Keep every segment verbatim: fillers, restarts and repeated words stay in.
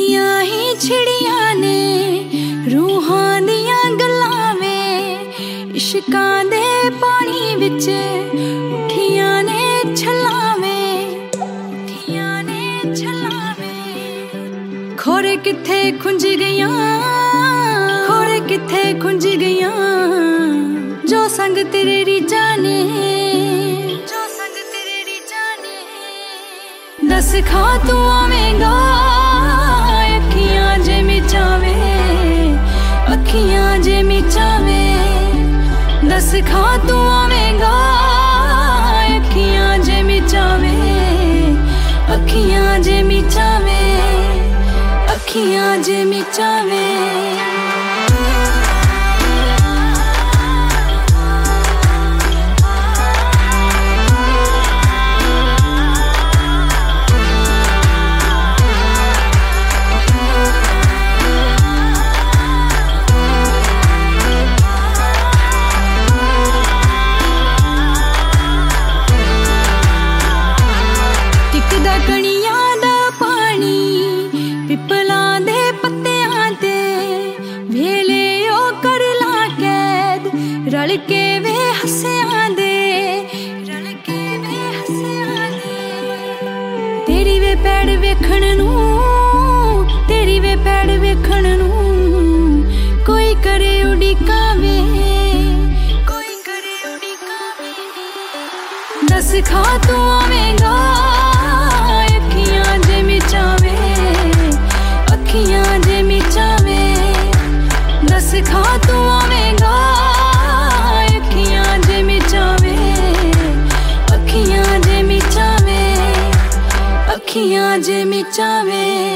दुनिया ही छिड़िया ने रूहां दियां गल्लां वे इश्कां दे पानी विच उठियां ने छल्लां वे उठियां ने छल्लां वे खोरे किथे खुंज गईयां खोरे किथे खुंज गईयां जो संग तेरे रीझां ने जो संग तेरे रीझां ने दस खा तू आवेंगा अखियां जे मिचावे अखियां जे मिचावे दस खा तू आवेंगा अखियां जे मिचावे अखियां जे मिचावे अखियां जे मिचावे पिपलां दे पत्तियां ते वेले ओ कर ला कैद रल के वे हस्सियां दे रल के वे हस्सियां दे तेरी वे पैड़ वेखण नूं तेरी वे पैड़ वेखण नूं कोई करे उड़ीकां वे कोई करे उड़ीकां वे दस खा तू आवेंगा अखियां जे मिचावे अखियां जे मिचावे दस खा तू आवेंगा अखियां जे मिचावे अखियां जे मिचावे अखियां जे मिचावे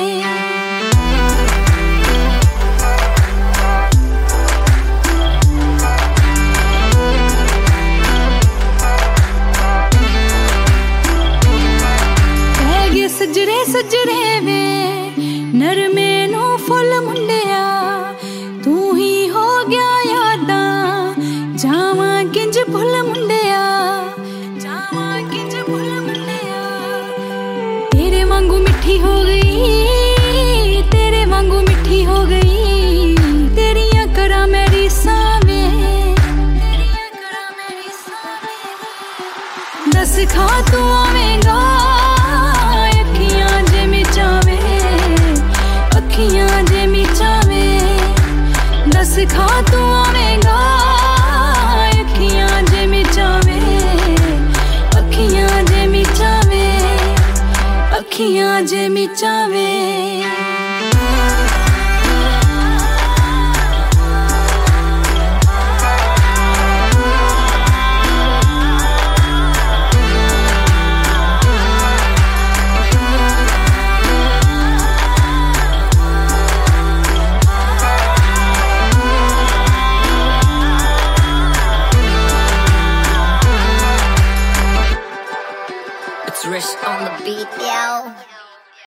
सजरे सजरे वे नरमे नू फुल मुंडिया तू ही हो गया यादां जावां किंज भुल मुंडिया जावां किंज भुल मुंडिया तेरे वांगू मिठी हो गई तेरे वांगू मिठी हो गई तेरियां करा मेरी सावे तेरियां करा मेरी सावे दस खा तू आवेंगा अखियां जे मिचावे दस खा तू आवेंगा अखियां जे मिचावे अखियां जे मिचावे अखियां जे मिचावे।